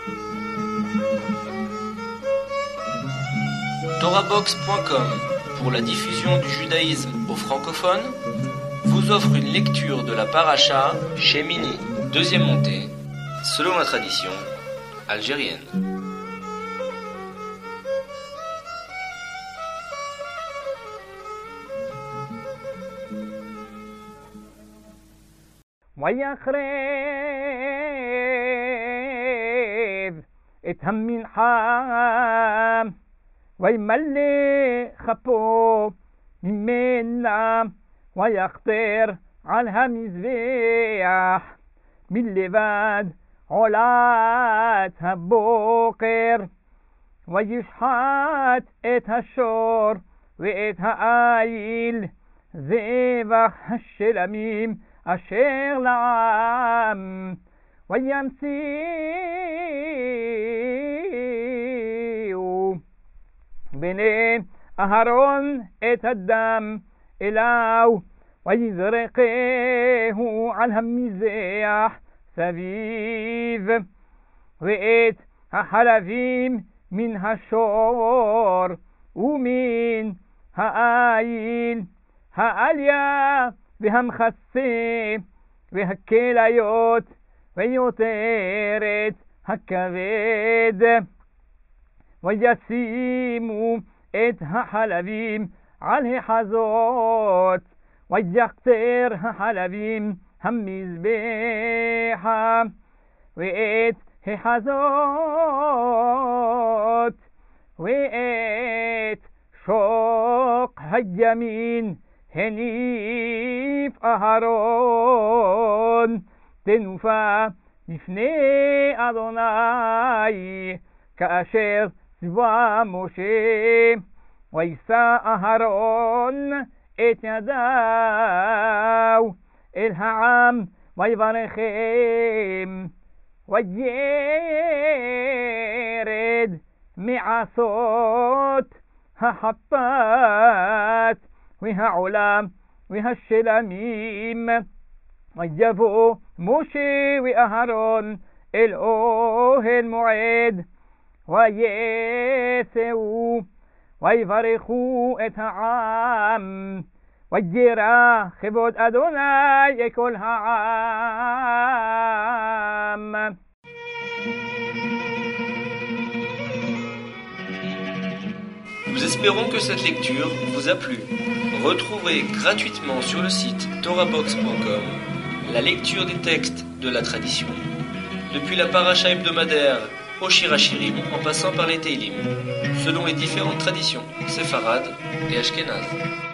Torahbox.com, pour la diffusion du judaïsme aux francophones, vous offre une lecture de la paracha Shemini, deuxième montée, selon la tradition algérienne. ويخرب اتهمنحا ويملي خبو منا ويخطر على مزبيح من لباد علات هبوقر ويشحات ات هالشور وات هايل زيبخ الشلميم أشير לעם וימציאו בני אהרון את הדם אליו ויזרקהו על המזבח סביב ואת החלבים מן השור ומן העיל העליה והמחסה והכליות ויותרת הכבד וישימו את החלבים על החזות ויקטר החלבים המזבח ואת החזות ואת שוק הימין הניף אהרון תנופה לפני אדוני כאשר ציווה משה וישא אהרון את ידיו אל העם ויברכם וירד מעשות החטאת והעולם והשלמים ויבוא משה ואהרון אל אוהל מועד ויצאו ויברכו את העם וירא כבוד אדוני כל העם. Nous espérons que cette lecture vous a plu. Retrouvez gratuitement sur le site torahbox.com la lecture des textes de la tradition, depuis la paracha hebdomadaire au Shir Hashirim en passant par les Teilim, selon les différentes traditions séfarades et ashkénazes.